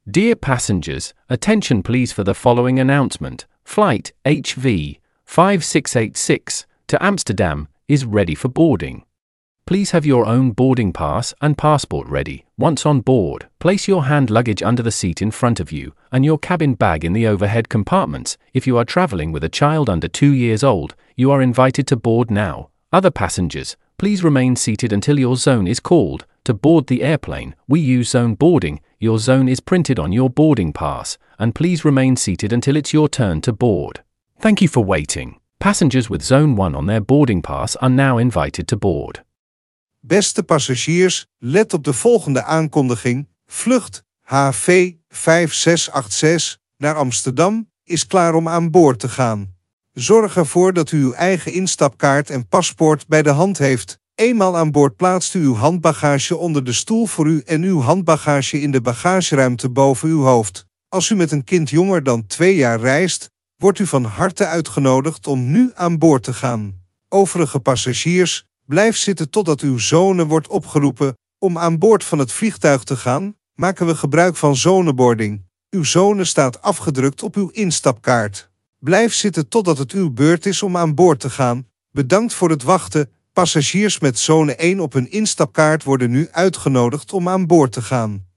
Dear passengers, attention please for the following announcement. Flight HV 5686 to Amsterdam is ready for boarding. Please have your own boarding pass and passport ready. Once on board, place your hand luggage under the seat in front of you and your cabin bag in the overhead compartments. If you are traveling with a child under 2 years old, you are invited to board now. Other passengers, please remain seated until your zone is called. To board the airplane, we use zone boarding. Your zone is printed on your boarding pass, and please remain seated until it's your turn to board. Thank you for waiting. Passengers with Zone 1 on their boarding pass are now invited to board. Beste passagiers, let op de volgende aankondiging. Vlucht HV 5686 naar Amsterdam is klaar om aan boord te gaan. Zorg ervoor dat u uw eigen instapkaart en paspoort bij de hand heeft. Eenmaal aan boord plaatst u uw handbagage onder de stoel voor u en uw handbagage in de bagageruimte boven uw hoofd. Als u met een kind jonger dan 2 jaar reist, wordt u van harte uitgenodigd om nu aan boord te gaan. Overige passagiers, blijf zitten totdat uw zone wordt opgeroepen om aan boord van het vliegtuig te gaan. Maken we gebruik van zoneboarding. Uw zone staat afgedrukt op uw instapkaart. Blijf zitten totdat het uw beurt is om aan boord te gaan. Bedankt voor het wachten. Passagiers met zone 1 op hun instapkaart worden nu uitgenodigd om aan boord te gaan.